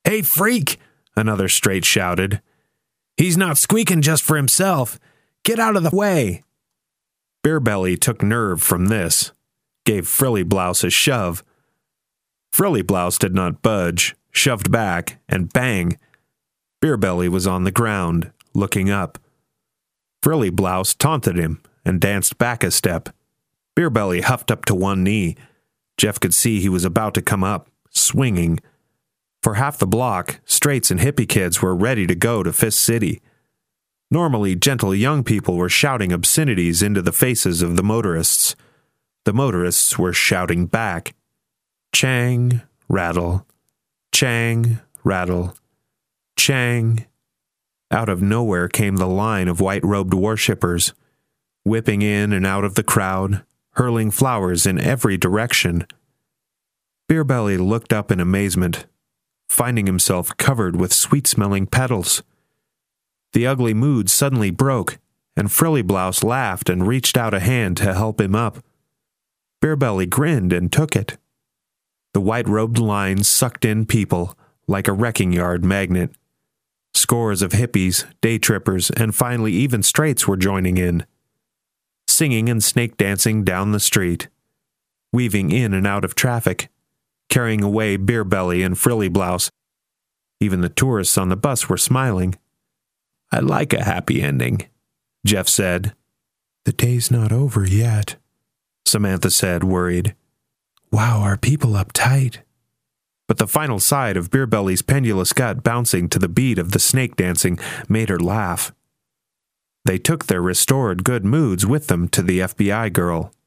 "Hey, freak!" another straight shouted. "He's not squeaking just for himself. Get out of the way!" Beerbelly took nerve from this, gave Frilly Blouse a shove. Frilly Blouse did not budge, shoved back, and bang! Beerbelly was on the ground, looking up. Frilly Blouse taunted him and danced back a step. Beerbelly huffed up to one knee. Jeff could see he was about to come up, swinging. For half the block, straights and hippie kids were ready to go to Fist City. Normally, gentle young people were shouting obscenities into the faces of the motorists. The motorists were shouting back. Chang, rattle. Chang, rattle. Chang. Out of nowhere came the line of white-robed worshippers, whipping in and out of the crowd, hurling flowers in every direction. Beerbelly looked up in amazement, finding himself covered with sweet-smelling petals. The ugly mood suddenly broke, and Frilly Blouse laughed and reached out a hand to help him up. Beerbelly grinned and took it. The white-robed line sucked in people like a wrecking yard magnet. Scores of hippies, day trippers, and finally even straights were joining in, singing and snake dancing down the street, weaving in and out of traffic, carrying away Beerbelly and Frilly Blouse. Even the tourists on the bus were smiling. "I like a happy ending," Jeff said. "The day's not over yet," Samantha said, worried. "Wow, are people uptight?" But the final side of Beerbelly's pendulous gut bouncing to the beat of the snake dancing made her laugh. They took their restored good moods with them to the FBI girl.